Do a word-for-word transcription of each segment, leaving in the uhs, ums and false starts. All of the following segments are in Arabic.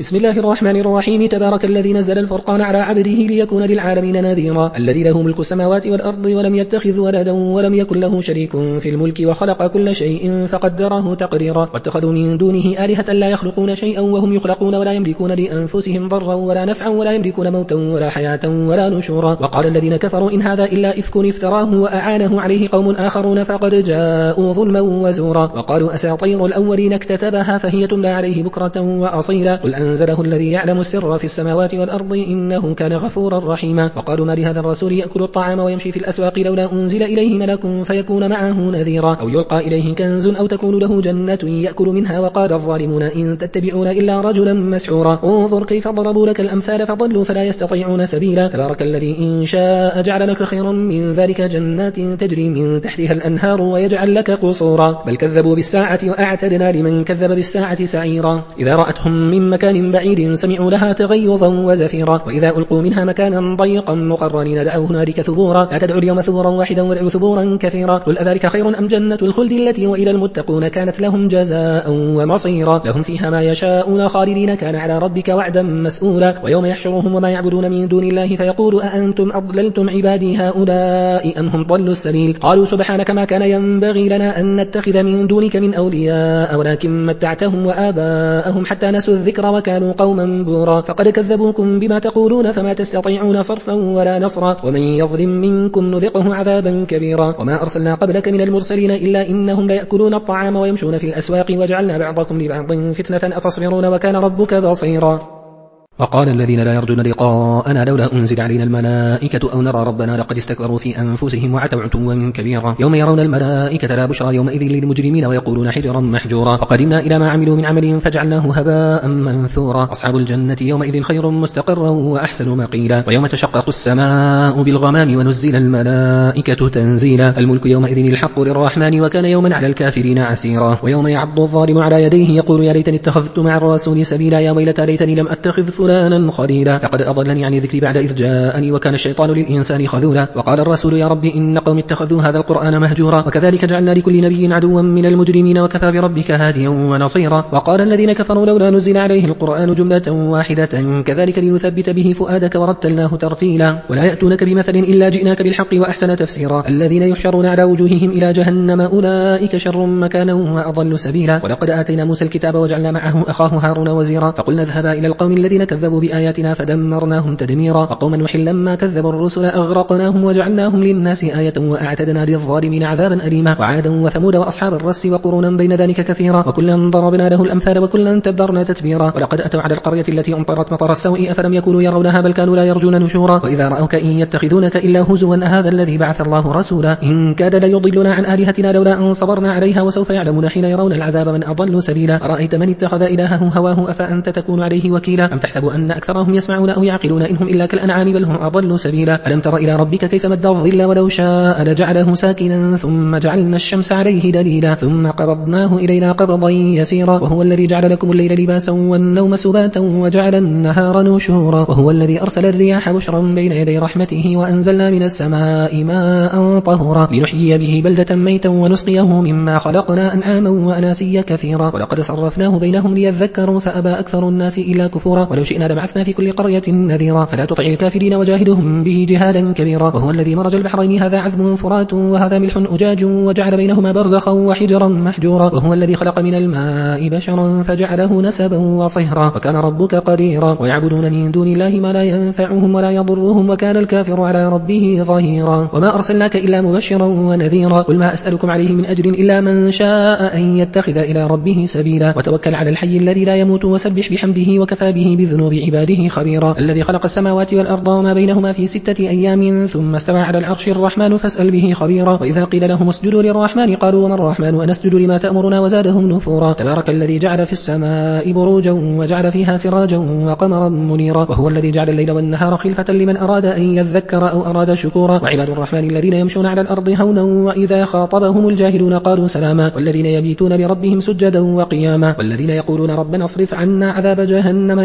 بسم الله الرحمن الرحيم. تبارك الذي نزل الفرقان على عبده ليكون للعالمين نذيرا، الذي له ملك السماوات والأرض ولم يتخذ ولدا ولم يكن له شريك في الملك وخلق كل شيء فقدره تقديرا، واتخذوا من دونه آلهة لا يخلقون شيئا وهم يخلقون ولا يملكون لأنفسهم ضرا ولا نفعا ولا يملكون موتا ولا حياة ولا نشورا. وقال الذين كفروا إن هذا إلا إفك افتراه وأعانه عليه قوم آخرون فقد جاءوا ظلما وزورا. وقالوا أساطير الأولين اكتتبها فهي تملى عليه بكرة وأصيلا، قل أنزله الذي يعلم السر في السماوات والأرض إنه كان غفورا رحيما. وقالوا ما لهذا الرسول يأكل الطعام ويمشي في الأسواق لولا أنزل إليه ملك فيكون معه نذيرا أو يلقى إليه كنز أو تكون له جنة يأكل منها. وقال الظالمون إن تتبعون إلا رجلا مسحورا. انظر كيف ضربوا لك الأمثال فضلوا فلا يستطيعون سبيلا. تبارك الذي إن شاء جعل لك خيرا من ذلك جنات تجري من تحتها الأنهار ويجعل لك قصورا، بل كذبوا بالساعة وأعتدنا لمن كذب بالساعة سعيرا. إذا رأتهم من مكان بعيد سمعوا لها تغيظا وزفيرا، وإذا ألقوا منها مكانا ضيقا مقرنين دعوا هنالك ثبورا، لا تدعوا اليوم ثبورا واحدا وادعوا ثبورا كثيرا. قل أذلك خير أم جنة الخلد التي وإلى المتقون كانت لهم جزاء ومصيرا، لهم فيها ما يشاءون خالدين كان على ربك وعدا مسؤولا. ويوم يحشرهم وما يعبدون من دون الله فيقول أأنتم أضللتم عبادي هؤلاء أم هم ضلوا السبيل، قالوا سبحانك ما كان ينبغي لنا أن نتخذ من دونك من أولياء ولكن متعتهم وآباءهم حتى نسوا الذكر وكانوا قوما بورا. فقد كذبوكم بما تقولون فما تستطيعون صرفا ولا نصرا، ومن يظلم منكم نذقه عذابا كبيرا. وما أرسلنا قبلك من المرسلين إلا إنهم ليأكلون الطعام ويمشون في الأسواق وجعلنا بعضكم لبعض فتنة أتصبرون وكان ربك بصيرا. وقال الذين لا يرجون لقاءنا لولا أنزل علينا الملائكة أو نرى ربنا لقد استكبروا في أنفسهم وعتوا عتوا كبيرا. يوم يرون الملائكة لا بشرى يومئذ للمجرمين ويقولون حجرا محجورا. وقدمنا إلى ما عملوا من عمل فجعلناه هباء منثورا. أصحاب الجنة يومئذ خير مستقرا وأحسن مقيلا. ويوم تشقق السماء بالغمام ونزل الملائكة تنزيلا. الملك يومئذ الحق للرحمن وكان يوما على الكافرين عسيرا. ويوم يعض الظالم على يديه يقول يا ليتني اتخذت مع الرسول سبيلا يا ويلتى ليتني لم أتخذ فلانا خليلا لقد أضلني عن ذكري بعد إذ جاءني وكان الشيطان للإنسان خذولا. وقال الرسول يا ربي إن قوم اتخذوا هذا القرآن مهجورا وكذلك جعلنا لكل نبي عدوا من المجرمين وكفى بربك هاديا ونصيرا. وقال الذين كفروا لولا نزل عليه القرآن جملة واحدة كذلك لنثبت به فؤادك ورتلناه ترتيلا. ولا يأتونك بمثل إلا جئناك بالحق وأحسن تفسيرا. الذين يحشرون على وجوههم إلى جهنم أولئك شر مكانا وأضل سبيلا. ولقد آتينا موسى الكتاب وجعلنا معه أخاه هارون وزيرا فقلنا اذهبا إلى القوم الذين كذبوا بآياتنا فدمرناهم تدميرا. وقوم نوح لما كذبوا الرسل أغرقناهم وجعلناهم للناس آية وأعتدنا للظالمين عذابا أليما. وعادا وثمود وأصحاب الرس وقرونا بين ذلك كثيرا وكلا ضربنا له الأمثال وكلا تبرنا تتبيرا. ولقد أتوا على القرية التي أمطرت مطر السوء أفلم يكونوا يرونها بل كانوا لا يرجون نشورا. وإذا رأوك إن يتخذونك إلا هزوا هذا الذي بعث الله رسولا إن كاد ليضلنا عن آلهتنا لولا أن صبرنا عليها وسوف يعلمون حين يرون العذاب من أضل سبيلا. أرأيت من اتخذ إلهه هواه أفأنت تكون عليه وكيلا أم تحسب أن أكثرهم يسمعون أو يعقلون إنهم إلا كالأنعام بل هم أضل سبيلا. ألم تر إلى ربك كيف مد الظل ولو شاء لجعله ساكنا ثم جعلنا الشمس عليه دليلا ثم قبضناه إلينا قبضا يسيرا. وهو الذي جعل لكم الليل لباسا والنوم سباتا وجعل النهار نشورا. وهو الذي أرسل الرياح بشرا بين يدي رحمته وأنزلنا من السماء ماء طهورا لنحيي به بلدة ميتا ونسقيه مما خلقنا أنعاما وأناسيا كثيرا. ولقد صرفناه بينهم ليذكروا فأبى أكثر الناس إلا كفورا. ولو شئنا لبعثنا في كل قرية نذيرا فلا تطع الكافرين وجاهدهم به جهادا كبيرا. وهو الذي مرج البحرين هذا عذب فرات وهذا ملح أجاج وجعل بينهما برزخا وحجرا محجورا. وهو الذي خلق من الماء بشرا فجعله نسبا وصهرا وكان ربك قديرا. ويعبدون من دون الله ما لا ينفعهم ولا يضرهم وكان الكافر على ربه ظهيرا. وما أرسلناك إلا مبشرا ونذيرا. قل ما أسألكم عليه من أجر إلا من شاء أن يتخذ إلى ربه سبيلا. وتوكل على الحي الذي لا يموت وسبح بحمده وكفى به بذنوب عباده خبيرا. الذي خلق السماوات والأرض وما بينهما في ستة أيام ثم استوى على العرش الرحمن فاسأل به خبيرا. وإذا قيل لهم اسجدوا للرحمن قالوا وما الرحمن ونسجد لما تأمرنا وزادهم نفورا. تبارك الذي جعل في السماء بروجا وجعل فيها سراجا وقمرا منيرا. وهو الذي جعل الليل والنهار خلفة لمن أراد أن يذكر أو أراد شكورا. وعباد الرحمن الذين يمشون على الأرض هونا وإذا خاطبهم الجاهلون قالوا سلاما. والذين يبيتون لربهم سجدا وقياما. والذين يقولون ربنا اصرف عنا عذاب جهنم إن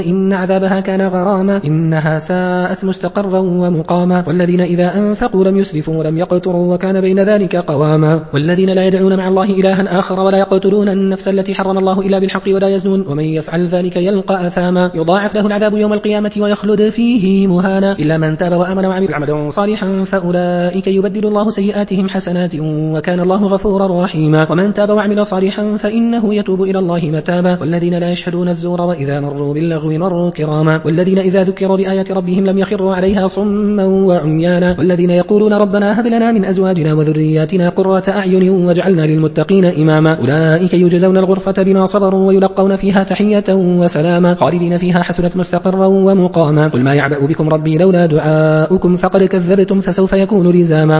عذابها كان غراما إنها ساءت مستقرا ومقاما والذين إذا أنفقوا لم يسرفوا ولم يقتروا وكان بين ذلك قواما والذين لا يدعون مع الله إلها آخر ولا يقتلون النفس التي حرم الله إلا بالحق ولا يزنون ومن يفعل ذلك يلقى أثاما يضاعف له العذاب يوم القيامة ويخلد فيه مهانا إلا من تاب وآمن وعمل عملا صالحا فأولئك يبدل الله سيئاتهم حسنات وكان الله غفورا رحيما ومن تاب وعمل صالحا فإنه يتوب إلى الله متابا والذين لا يشهدون الزور وإذا مروا باللغو مروا كراما والذين إذا ذكروا بآيات ربهم لم يخروا عليها صما وعميانا والذين يقولون ربنا هب لنا من أزواجنا وذرياتنا قرة أعين واجعلنا للمتقين إماما أولئك يجزون الغرفة بما صبروا ويلقون فيها تحية وسلاما خالدين فيها حسنت مستقرا ومقاما قل ما يعبأ بكم ربي لولا دعاؤكم فقد كذبتم فسوف يكون لزاما